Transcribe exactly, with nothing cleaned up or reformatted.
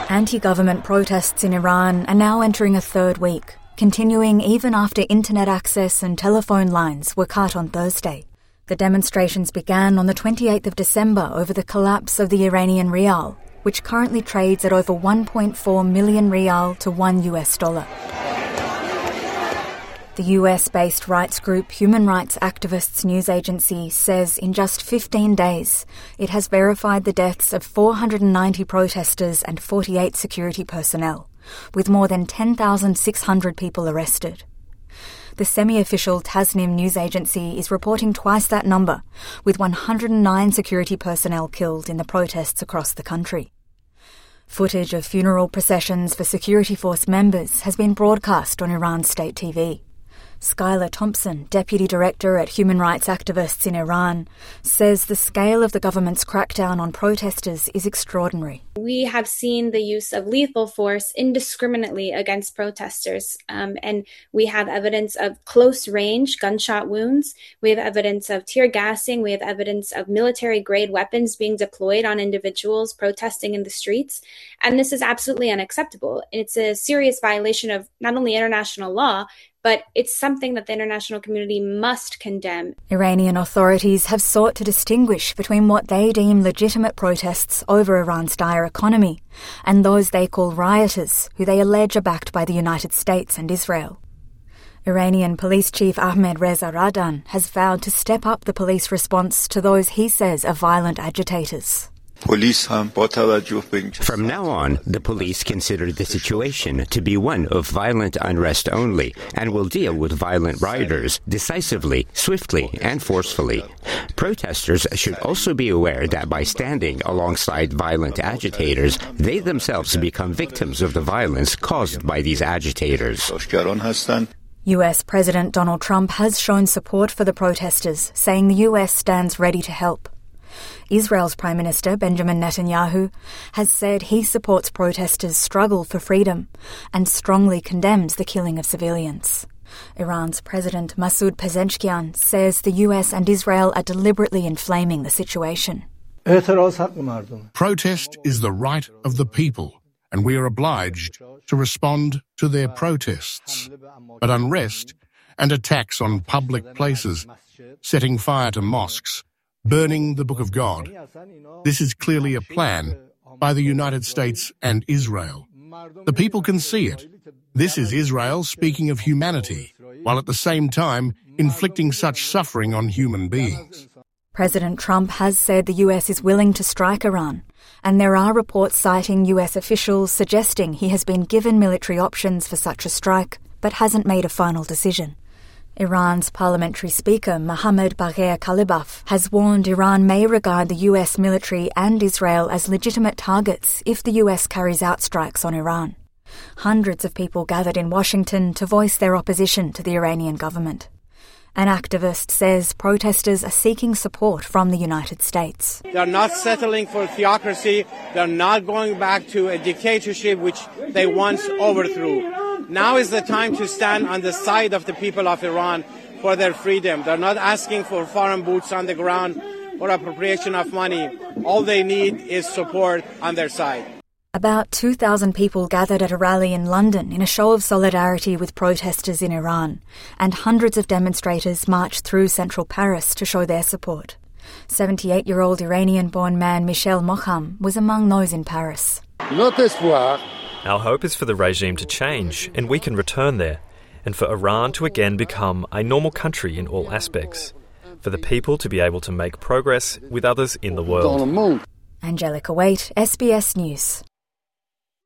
Anti-government protests in Iran are now entering a third week, continuing even after internet access and telephone lines were cut on Thursday. The demonstrations began on the twenty-eighth of December over the collapse of the Iranian rial, which currently trades at over one point four million rial to one U S dollar. The U S-based rights group Human Rights Activists News Agency says in just fifteen days it has verified the deaths of four hundred ninety protesters and forty-eight security personnel, with more than ten thousand six hundred people arrested. The semi-official Tasnim news agency is reporting twice that number, with one hundred nine security personnel killed in the protests across the country. Footage of funeral processions for security force members has been broadcast on Iran's state T V. Skylar Thompson, Deputy Director at Human Rights Activists in Iran, says the scale of the government's crackdown on protesters is extraordinary. We have seen the use of lethal force indiscriminately against protesters, um, and we have evidence of close-range gunshot wounds. We have evidence of tear gassing. We have evidence of military-grade weapons being deployed on individuals protesting in the streets. And this is absolutely unacceptable. It's a serious violation of not only international law, but it's something that the international community must condemn. Iranian authorities have sought to distinguish between what they deem legitimate protests over Iran's dire economy and those they call rioters, who they allege are backed by the United States and Israel. Iranian Police Chief Ahmed Reza Radan has vowed to step up the police response to those he says are violent agitators. From now on, the police consider the situation to be one of violent unrest only and will deal with violent rioters decisively, swiftly, and forcefully. Protesters should also be aware that by standing alongside violent agitators, they themselves become victims of the violence caused by these agitators. U S President Donald Trump has shown support for the protesters, saying the U S stands ready to help. Israel's Prime Minister Benjamin Netanyahu has said he supports protesters' struggle for freedom and strongly condemns the killing of civilians. Iran's President Masoud Pezeshkian says the U S and Israel are deliberately inflaming the situation. Protest is the right of the people, and we are obliged to respond to their protests. But unrest and attacks on public places, setting fire to mosques, burning the Book of God. This is clearly a plan by the United States and Israel. The people can see it. This is Israel speaking of humanity, while at the same time inflicting such suffering on human beings. President Trump has said the U S is willing to strike Iran, and there are reports citing U S officials suggesting he has been given military options for such a strike, but hasn't made a final decision. Iran's parliamentary speaker Mohammad Bagher Kalibaf has warned Iran may regard the U S military and Israel as legitimate targets if the U S carries out strikes on Iran. Hundreds of people gathered in Washington to voice their opposition to the Iranian government. An activist says protesters are seeking support from the United States. They're not settling for theocracy. They're not going back to a dictatorship which they once overthrew. Now is the time to stand on the side of the people of Iran for their freedom. They're not asking for foreign boots on the ground or appropriation of money. All they need is support on their side. About two thousand people gathered at a rally in London in a show of solidarity with protesters in Iran, and hundreds of demonstrators marched through central Paris to show their support. seventy-eight-year-old Iranian-born man Michel Mokham was among those in Paris. Our hope is for the regime to change and we can return there, and for Iran to again become a normal country in all aspects, for the people to be able to make progress with others in the world. Angelica Waite, S B S News.